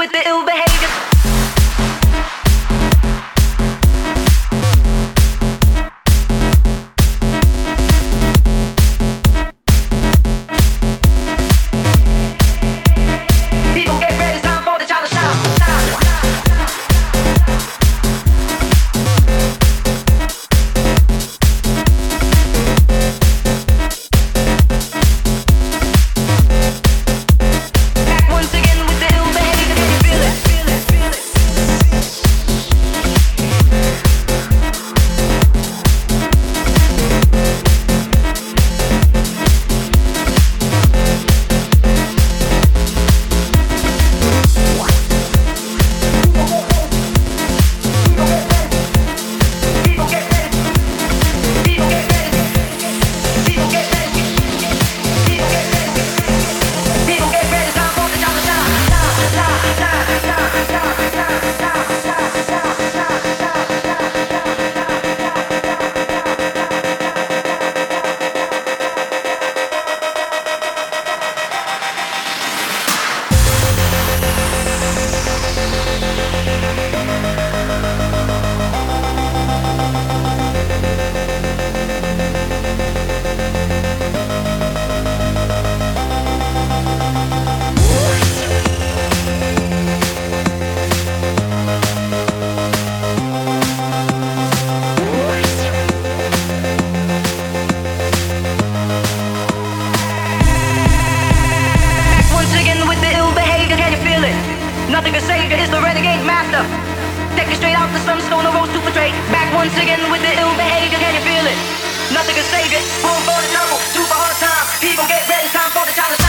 with the ill behavior. People get ready, it's time for the child to shout. Back once again with the ill behavior, can you feel it? People get ready. People get ready. People get ready. People get ready. People get ready, time for the child to shout. Back once again with the ill behavior, can you feel it? Nothing can save you, it's the renegade master. Take you straight out the sunstone, the road to portray. Back once again with the ill behavior, can you feel it? Nothing can save it, home for the trouble, super hard time. People get ready, time for the child to